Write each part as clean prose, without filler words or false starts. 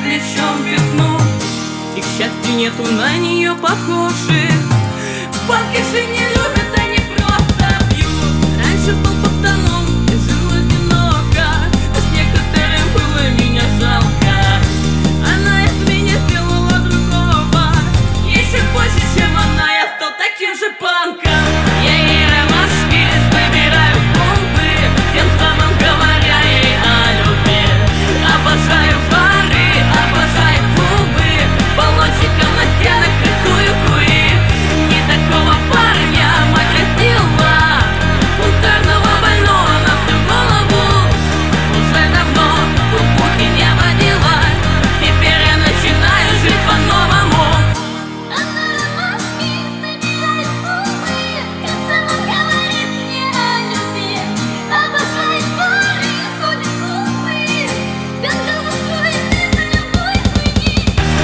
плечом пятно, и, к счастью, нету на нее похожих. Панки же не любят, они просто бьют. Раньше был пацаном и жил одиноко, а с некоторым было меня жалко. Она из меня сделала другого, еще больше, чем она, я стал таким же панком. Я ей ромашки собираю в клумбы, тем самым говоря ей о любви. Обожаю бары, обожаю клубы, баллончиком на стенах рисую куи. Не такого парня мать родила, бунтарного больного на всю голову. Уже давно бутылки не водила, теперь я начинаю жить по-новому. Она ромашки собирает в клубы, тем самым говорит мне о любви. Обожает бары, ходит в клубы, скандалы строит из-за любой хуйни.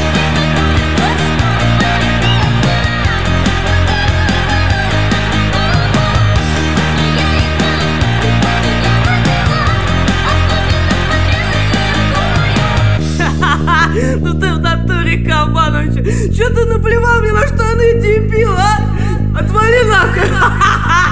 Ну ты в натуре кабан, чё ты наплевал мне на штаны, дебил, а? Отвали нахуй!